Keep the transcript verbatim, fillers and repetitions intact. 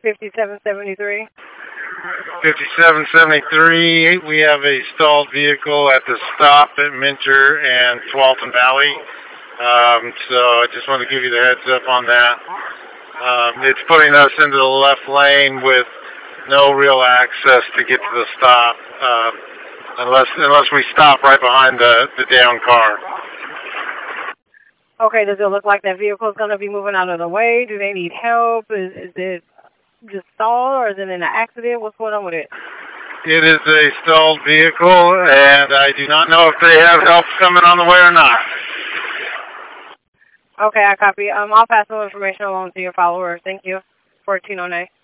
fifty-seven seventy-three. fifty-seven seventy-three, we have a stalled vehicle at the stop at Minter and Tualatin Valley. Um, so I just want to give you the heads up on that. Um, it's putting us into the left lane with no real access to get to the stop, uh, unless unless we stop right behind the, the down car. Okay, does it look like that vehicle is going to be moving out of the way? Do they need help? Is, is it just stalled, or is it in an accident? What's going on with it? It is a stalled vehicle, and I do not know if they have help coming on the way or not. Okay, I copy. Um, I'll pass some information along to your followers. Thank you. fourteen oh nine.